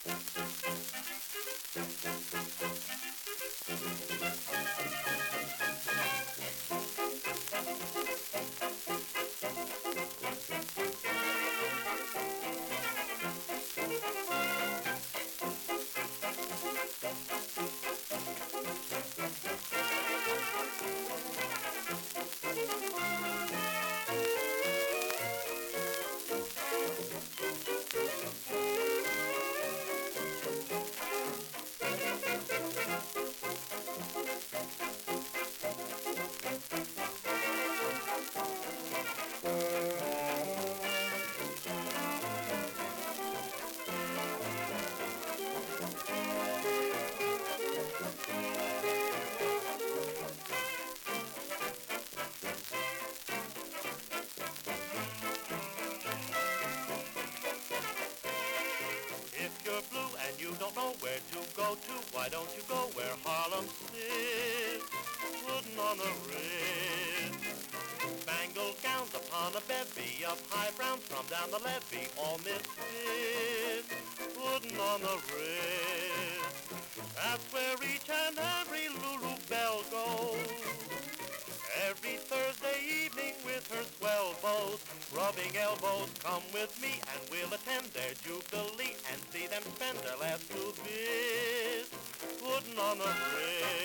If you're blue and you don't know where to go to, why don't you go where Harlem sits, putting on a wrist. Spangled gowns upon a bevy of high browns from down the levee, all misfits, putting on a wrist. That's where each and every Lulu Belle goes. Every Thursday evening with her swell bows, rubbing elbows, come with me and we'll attend their jubilee and see them spend their last 2 bits, putting on a wrist.